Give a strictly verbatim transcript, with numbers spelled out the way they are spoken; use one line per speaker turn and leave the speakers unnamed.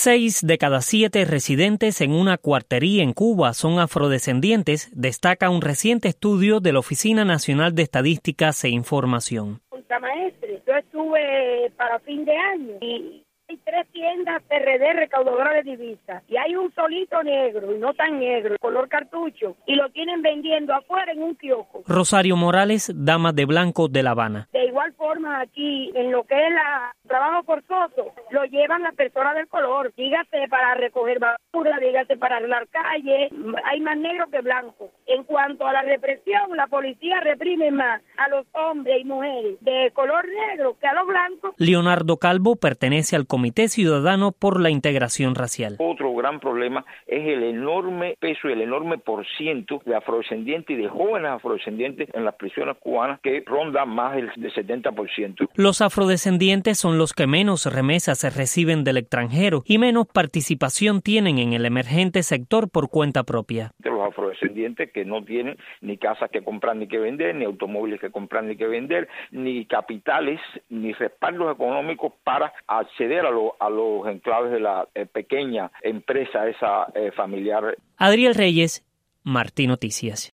Seis de cada siete residentes en una cuartería en Cuba son afrodescendientes, destaca un reciente estudio de la Oficina Nacional de Estadísticas e Información.
Maestre, yo estuve para fin de año y hay tres tiendas P R D recaudadoras de divisas y hay un solito negro y no tan negro, color cartucho, y lo tienen vendiendo afuera en un kiosco.
Rosario Morales, dama de blanco de La Habana.
De igual forma aquí, en lo que es la trabajo forzoso, lo llevan las personas del color, dígase para recoger basura, dígase para arreglar calles, hay más negro que blanco. En cuanto a la represión, la policía reprime más a los hombres y mujeres de color negro que a los blancos.
Leonardo Calvo pertenece al Comité Ciudadano por la Integración Racial.
Otro gran problema es el enorme peso y el enorme porciento de afrodescendientes y de jóvenes afrodescendientes en las prisiones cubanas, que ronda más del setenta por ciento.
Los afrodescendientes son los que menos remesas se reciben del extranjero y menos participación tienen en el emergente sector por cuenta propia.
Los afrodescendientes que no tienen ni casas que comprar ni que vender, ni automóviles que comprar ni que vender, ni capitales, ni respaldos económicos para acceder a, lo, a los enclaves de la eh, pequeña empresa esa eh, familiar.
Adriel Reyes, Martí Noticias.